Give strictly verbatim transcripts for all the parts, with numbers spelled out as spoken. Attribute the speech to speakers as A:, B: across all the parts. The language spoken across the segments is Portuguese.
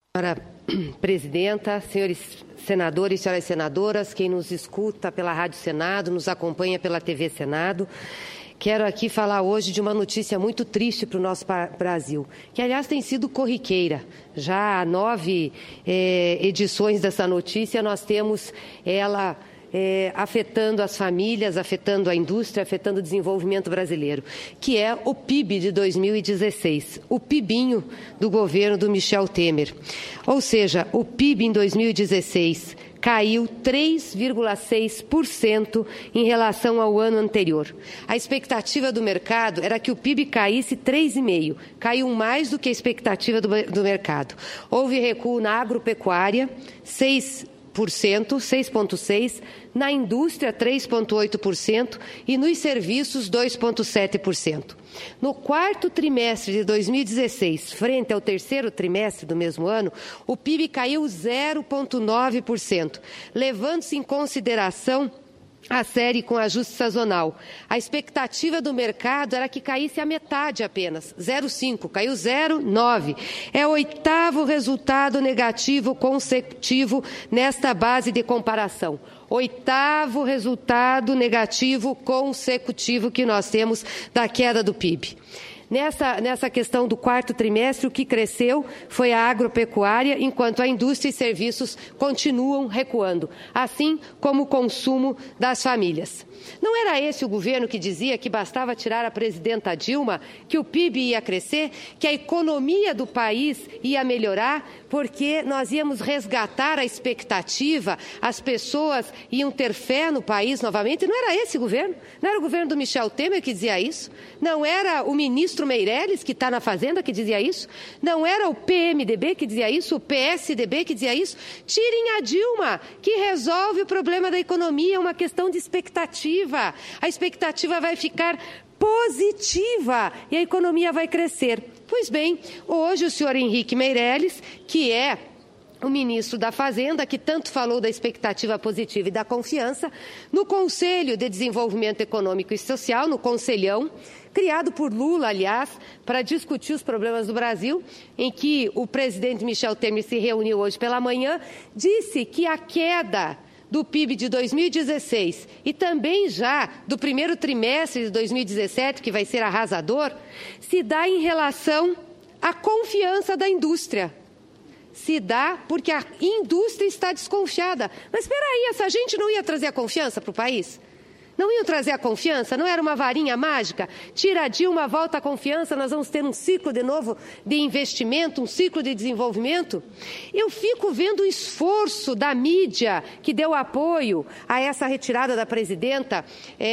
A: Senhora Presidenta, senhores senadores e senhoras senadoras, quem nos escuta pela Rádio Senado, nos acompanha pela T V Senado, quero aqui falar hoje de uma notícia muito triste para o nosso Brasil, que, aliás, tem sido corriqueira. Já há nove eh, edições dessa notícia, nós temos ela eh, afetando as famílias, afetando a indústria, afetando o desenvolvimento brasileiro, que é o P I B de dois mil e dezesseis, o PIBinho do governo do Michel Temer. Ou seja, o P I B em dois mil e dezesseis caiu três vírgula seis por cento em relação ao ano anterior. A expectativa do mercado era que o P I B caísse três vírgula cinco por cento, caiu mais do que a expectativa do, do mercado. Houve recuo na agropecuária, seis por cento, seis vírgula seis por cento, na indústria, três vírgula oito por cento e nos serviços, dois vírgula sete por cento. No quarto trimestre de dois mil e dezesseis, frente ao terceiro trimestre do mesmo ano, o P I B caiu zero vírgula nove por cento, levando-se em consideração a série com ajuste sazonal. A expectativa do mercado era que caísse a metade apenas, zero vírgula cinco por cento, caiu zero vírgula nove por cento. É o oitavo resultado negativo consecutivo nesta base de comparação. Oitavo resultado negativo consecutivo que nós temos da queda do P I B. Nessa, nessa questão do quarto trimestre, o que cresceu foi a agropecuária, enquanto a indústria e serviços continuam recuando, assim como o consumo das famílias. Não era esse o governo que dizia que bastava tirar a presidenta Dilma, que o P I B ia crescer, que a economia do país ia melhorar, porque nós íamos resgatar a expectativa, as pessoas iam ter fé no país novamente? Não era esse o governo? Não era o governo do Michel Temer que dizia isso? Não era o ministro Meirelles, que está na Fazenda, que dizia isso? Não era o P M D B que dizia isso? O P S D B que dizia isso? Tirem a Dilma, que resolve o problema da economia, é uma questão de expectativa. A expectativa vai ficar positiva e a economia vai crescer. Pois bem, hoje o senhor Henrique Meirelles, que é o ministro da Fazenda, que tanto falou da expectativa positiva e da confiança, no Conselho de Desenvolvimento Econômico e Social, no Conselhão, criado por Lula, aliás, para discutir os problemas do Brasil, em que o presidente Michel Temer se reuniu hoje pela manhã, disse que a queda do P I B de dois mil e dezesseis e também já do primeiro trimestre de dois mil e dezessete, que vai ser arrasador, se dá em relação à confiança da indústria. Se dá porque a indústria está desconfiada. Mas espera aí, essa gente não ia trazer a confiança para o país? Não iam trazer a confiança? Não era uma varinha mágica? Tira a Dilma, volta a confiança, nós vamos ter um ciclo de novo de investimento, um ciclo de desenvolvimento? Eu fico vendo o esforço da mídia que deu apoio a essa retirada da presidenta,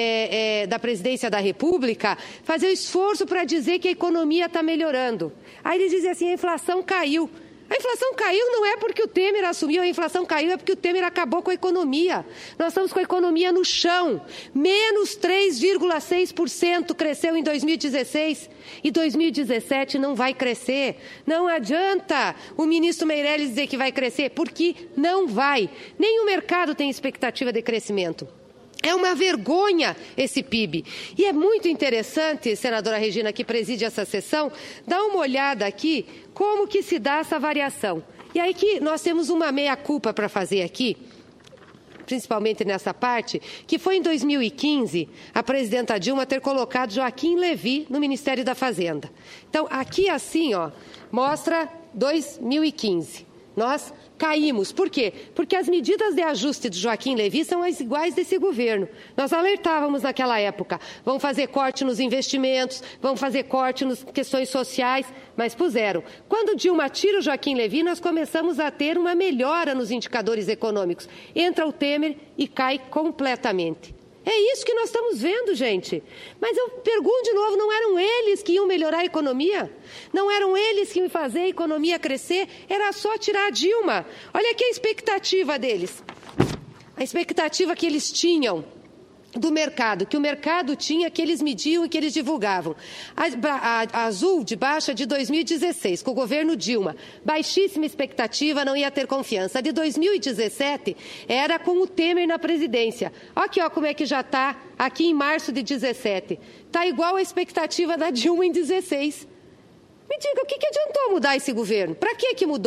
A: é, é, da presidência da República, fazer o esforço para dizer que a economia está melhorando. Aí eles dizem assim, a inflação caiu. A inflação caiu não é porque o Temer assumiu, a inflação caiu é porque o Temer acabou com a economia. Nós estamos com a economia no chão. Menos três vírgula seis por cento cresceu em dois mil e dezesseis e dois mil e dezessete não vai crescer. Não adianta o ministro Meirelles dizer que vai crescer, porque não vai. Nem o mercado tem expectativa de crescimento. É uma vergonha esse P I B. E é muito interessante, senadora Regina, que preside essa sessão, dar uma olhada aqui como que se dá essa variação. E aí que nós temos uma meia-culpa para fazer aqui, principalmente nessa parte, que foi em dois mil e quinze a presidenta Dilma ter colocado Joaquim Levy no Ministério da Fazenda. Então, aqui assim, ó, mostra dois mil e quinze. Nós caímos. Por quê? Porque as medidas de ajuste do Joaquim Levy são as iguais desse governo. Nós alertávamos naquela época, vão fazer corte nos investimentos, vão fazer corte nas questões sociais, mas puseram. Quando Dilma tira o Joaquim Levy, nós começamos a ter uma melhora nos indicadores econômicos. Entra o Temer e cai completamente. É isso que nós estamos vendo, gente. Mas eu pergunto de novo, não eram eles que iam melhorar a economia? Não eram eles que iam fazer a economia crescer? Era só tirar a Dilma. Olha aqui a expectativa deles. A expectativa que eles tinham do mercado, que o mercado tinha, que eles mediam e que eles divulgavam. A, a, a azul de baixa de dois mil e dezesseis, com o governo Dilma, baixíssima expectativa, não ia ter confiança. A de dois mil e dezessete era com o Temer na presidência. Olha aqui, ó, como é que já está aqui em março de dezessete. Está igual a expectativa da Dilma em dezesseis. Me diga, o que, que adiantou mudar esse governo? Para que que mudou?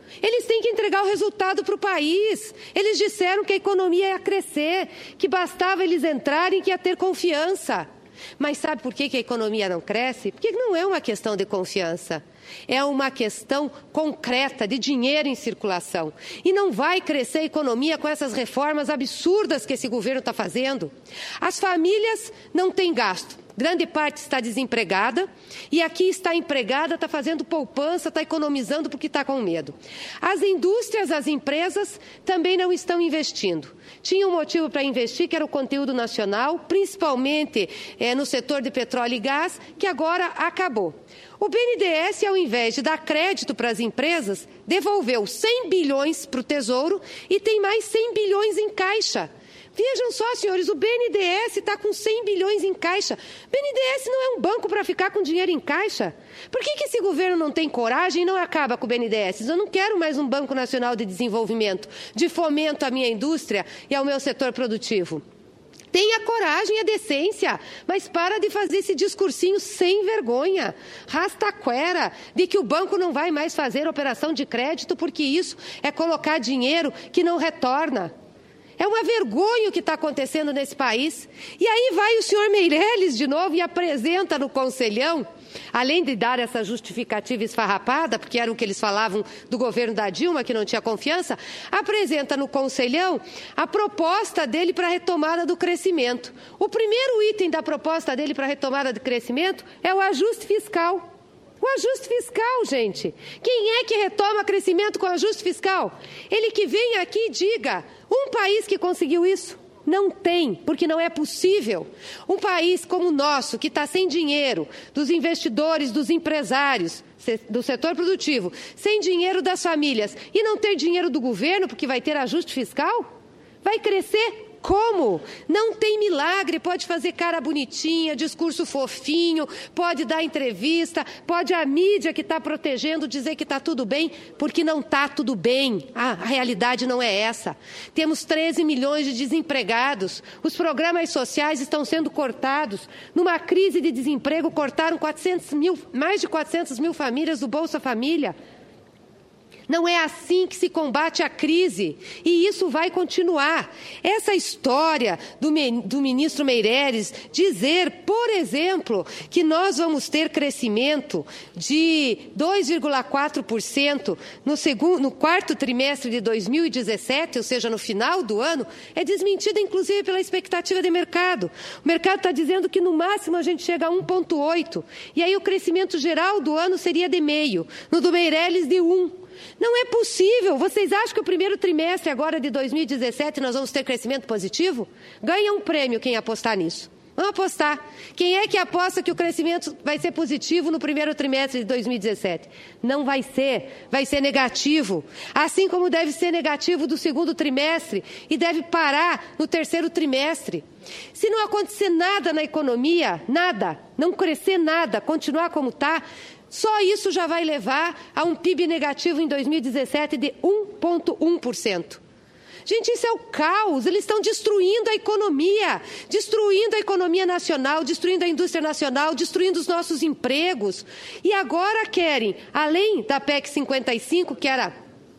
A: Eles têm que entregar o resultado para o país. Eles disseram que a economia ia crescer, que bastava eles entrarem, que ia ter confiança. Mas sabe por que que a economia não cresce? Porque não é uma questão de confiança. É uma questão concreta de dinheiro em circulação. E não vai crescer a economia com essas reformas absurdas que esse governo está fazendo. As famílias não têm gasto. Grande parte está desempregada e aqui está empregada, está fazendo poupança, está economizando porque está com medo. As indústrias, as empresas também não estão investindo. Tinha um motivo para investir, que era o conteúdo nacional, principalmente é, no setor de petróleo e gás, que agora acabou. O B N D E S, ao invés de dar crédito para as empresas, devolveu cem bilhões para o Tesouro e tem mais cem bilhões em caixa. Vejam só, senhores, o B N D E S está com cem bilhões em caixa. O B N D E S não é um banco para ficar com dinheiro em caixa. Por que que esse governo não tem coragem e não acaba com o B N D E S? Eu não quero mais um Banco Nacional de Desenvolvimento, de fomento à minha indústria e ao meu setor produtivo. Tenha coragem e a decência, mas para de fazer esse discursinho sem vergonha, rastaquera, de que o banco não vai mais fazer operação de crédito porque isso é colocar dinheiro que não retorna. É uma vergonha o que está acontecendo nesse país. E aí vai o senhor Meirelles de novo e apresenta no Conselhão, além de dar essa justificativa esfarrapada, porque era o que eles falavam do governo da Dilma, que não tinha confiança, apresenta no Conselhão a proposta dele para a retomada do crescimento. O primeiro item da proposta dele para a retomada do crescimento é o ajuste fiscal. O ajuste fiscal, gente. Quem é que retoma crescimento com ajuste fiscal? Ele que vem aqui e diga, um país que conseguiu isso? Não tem, porque não é possível. Um país como o nosso, que está sem dinheiro dos investidores, dos empresários, do setor produtivo, sem dinheiro das famílias e não ter dinheiro do governo, porque vai ter ajuste fiscal? Vai crescer? Como? Não tem milagre, pode fazer cara bonitinha, discurso fofinho, pode dar entrevista, pode a mídia que está protegendo dizer que está tudo bem, porque não está tudo bem. A, a realidade não é essa. Temos treze milhões de desempregados, os programas sociais estão sendo cortados. Numa crise de desemprego, cortaram quatrocentos mil, mais de quatrocentas mil famílias do Bolsa Família. Não é assim que se combate a crise, e isso vai continuar. Essa história do, do ministro Meirelles dizer, por exemplo, que nós vamos ter crescimento de dois vírgula quatro por cento no, segundo, no quarto trimestre de dois mil e dezessete, ou seja, no final do ano, é desmentida inclusive pela expectativa de mercado. O mercado está dizendo que no máximo a gente chega a um vírgula oito, e aí o crescimento geral do ano seria de meio, no do Meirelles de um. Não é possível. Vocês acham que o primeiro trimestre agora de dois mil e dezessete nós vamos ter crescimento positivo? Ganha um prêmio quem apostar nisso. Vamos apostar. Quem é que aposta que o crescimento vai ser positivo no primeiro trimestre de dois mil e dezessete? Não vai ser. Vai ser negativo. Assim como deve ser negativo do segundo trimestre e deve parar no terceiro trimestre. Se não acontecer nada na economia, nada, não crescer nada, continuar como está, só isso já vai levar a um P I B negativo em dois mil e dezessete de um vírgula um por cento. Gente, isso é o caos. Eles estão destruindo a economia, destruindo a economia nacional, destruindo a indústria nacional, destruindo os nossos empregos. E agora querem, além da P E C cinquenta e cinco, que era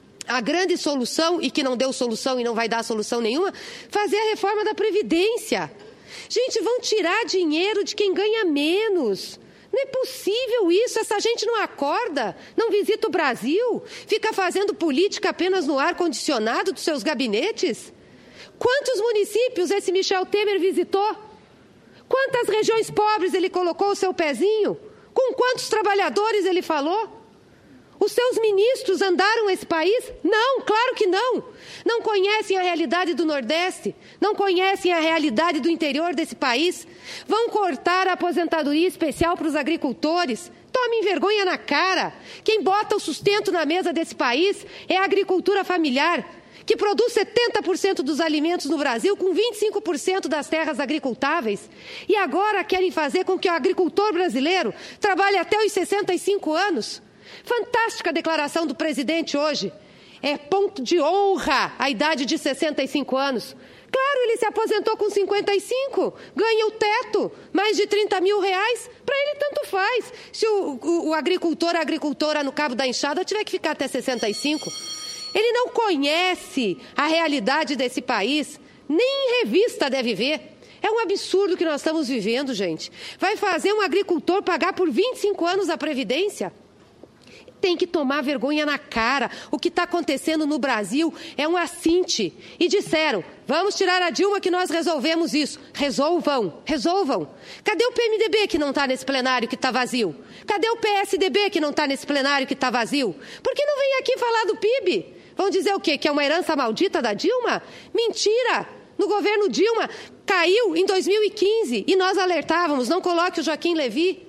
A: a grande solução e que não deu solução e não vai dar solução nenhuma, fazer a reforma da Previdência. Gente, vão tirar dinheiro de quem ganha menos. Não é possível isso, essa gente não acorda, não visita o Brasil, fica fazendo política apenas no ar-condicionado dos seus gabinetes? Quantos municípios esse Michel Temer visitou? Quantas regiões pobres ele colocou o seu pezinho? Com quantos trabalhadores ele falou? Os seus ministros andaram esse país? Não, claro que não. Não conhecem a realidade do Nordeste, não conhecem a realidade do interior desse país. Vão cortar a aposentadoria especial para os agricultores. Tomem vergonha na cara. Quem bota o sustento na mesa desse país é a agricultura familiar, que produz setenta por cento dos alimentos no Brasil, com vinte e cinco por cento das terras agricultáveis. E agora querem fazer com que o agricultor brasileiro trabalhe até os sessenta e cinco anos. Fantástica declaração do presidente hoje. É ponto de honra a idade de sessenta e cinco anos. Claro, ele se aposentou com cinquenta e cinco, ganha o teto, mais de trinta mil reais, para ele tanto faz. Se o, o, o agricultor, a agricultora no Cabo da Enxada tiver que ficar até sessenta e cinco, ele não conhece a realidade desse país, nem em revista deve ver. É um absurdo que nós estamos vivendo, gente. Vai fazer um agricultor pagar por vinte e cinco anos a Previdência? Tem que tomar vergonha na cara. O que está acontecendo no Brasil é um assinte. E disseram, vamos tirar a Dilma que nós resolvemos isso. Resolvam, resolvam. Cadê o P M D B que não está nesse plenário que está vazio? Cadê o P S D B que não está nesse plenário que está vazio? Por que não vem aqui falar do P I B? Vão dizer o quê? Que é uma herança maldita da Dilma? Mentira! No governo Dilma, caiu em dois mil e quinze e nós alertávamos, não coloque o Joaquim Levy.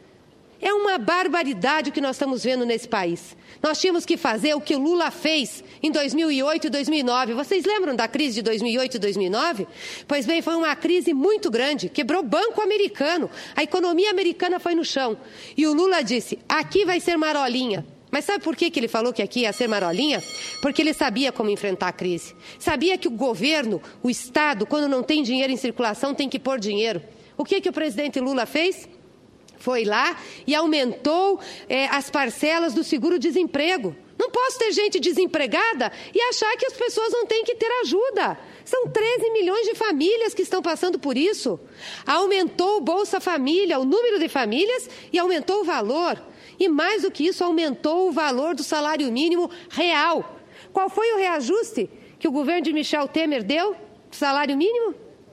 A: É uma barbaridade o que nós estamos vendo nesse país. Nós tínhamos que fazer o que o Lula fez em dois mil e oito e dois mil e nove. Vocês lembram da crise de dois mil e oito e dois mil e nove? Pois bem, foi uma crise muito grande, quebrou banco americano, a economia americana foi no chão. E o Lula disse, aqui vai ser marolinha. Mas sabe por que que ele falou que aqui ia ser marolinha? Porque ele sabia como enfrentar a crise. Sabia que o governo, o Estado, quando não tem dinheiro em circulação, tem que pôr dinheiro. O que que o presidente Lula fez? Foi lá e aumentou é, as parcelas do seguro-desemprego. Não posso ter gente desempregada e achar que as pessoas não têm que ter ajuda. São treze milhões de famílias que estão passando por isso. Aumentou o Bolsa Família, o número de famílias, e aumentou o valor. E mais do que isso, aumentou o valor do salário mínimo real. Qual foi o reajuste que o governo de Michel Temer deu do salário mínimo?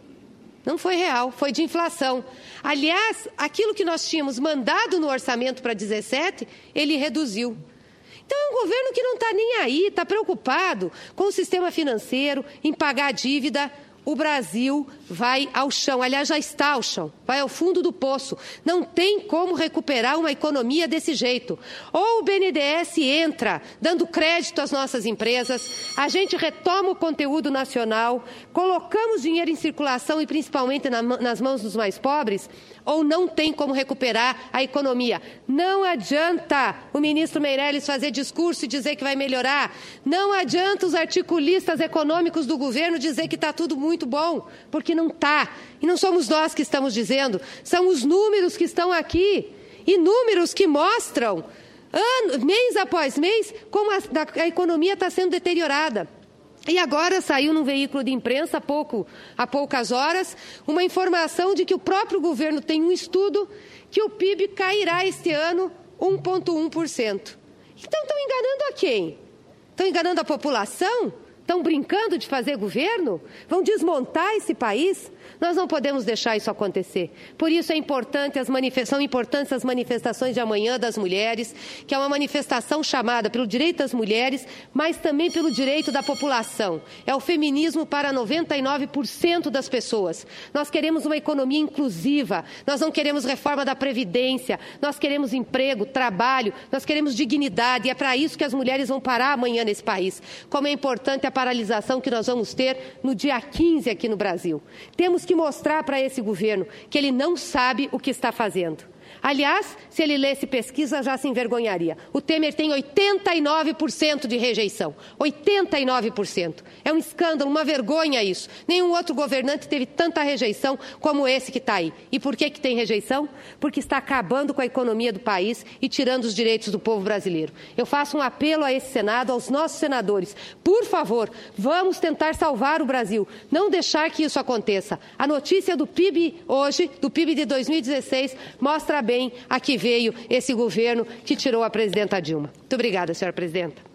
A: Não foi real, foi de inflação. Aliás, aquilo que nós tínhamos mandado no orçamento para dezessete, ele reduziu. Então é um governo que não está nem aí, está preocupado com o sistema financeiro, em pagar a dívida. O Brasil vai ao chão, aliás, já está ao chão, vai ao fundo do poço. Não tem como recuperar uma economia desse jeito. Ou o B N D E S entra, dando crédito às nossas empresas, a gente retoma o conteúdo nacional, colocamos dinheiro em circulação e principalmente na, nas mãos dos mais pobres, ou não tem como recuperar a economia. Não adianta o ministro Meirelles fazer discurso e dizer que vai melhorar. Não adianta os articulistas econômicos do governo dizer que está tudo muito bom, porque não está. E não somos nós que estamos dizendo, são os números que estão aqui. E números que mostram, ano, mês após mês, como a, a economia está sendo deteriorada. E agora saiu num veículo de imprensa há, pouco, há poucas horas uma informação de que o próprio governo tem um estudo que o P I B cairá este ano um vírgula um por cento. Então estão enganando a quem? Estão enganando a população? Estão brincando de fazer governo? Vão desmontar esse país? Nós não podemos deixar isso acontecer. Por isso é importante as manifestações, são importantes as manifestações de amanhã das mulheres, que é uma manifestação chamada pelo direito das mulheres, mas também pelo direito da população. É o feminismo para noventa e nove por cento das pessoas. Nós queremos uma economia inclusiva, nós não queremos reforma da Previdência, nós queremos emprego, trabalho, nós queremos dignidade, e é para isso que as mulheres vão parar amanhã nesse país. Como é importante a paralisação que nós vamos ter no dia quinze aqui no Brasil. Temos que mostrar para esse governo que ele não sabe o que está fazendo. Aliás, se ele lesse pesquisa, já se envergonharia. O Temer tem oitenta e nove por cento de rejeição. oitenta e nove por cento. É um escândalo, uma vergonha isso. Nenhum outro governante teve tanta rejeição como esse que está aí. E por que que tem rejeição? Porque está acabando com a economia do país e tirando os direitos do povo brasileiro. Eu faço um apelo a esse Senado, aos nossos senadores. Por favor, vamos tentar salvar o Brasil. Não deixar que isso aconteça. A notícia do P I B hoje, do P I B de dois mil e dezesseis, mostra bem a que veio esse governo que tirou a presidenta Dilma. Muito obrigada, senhora presidenta.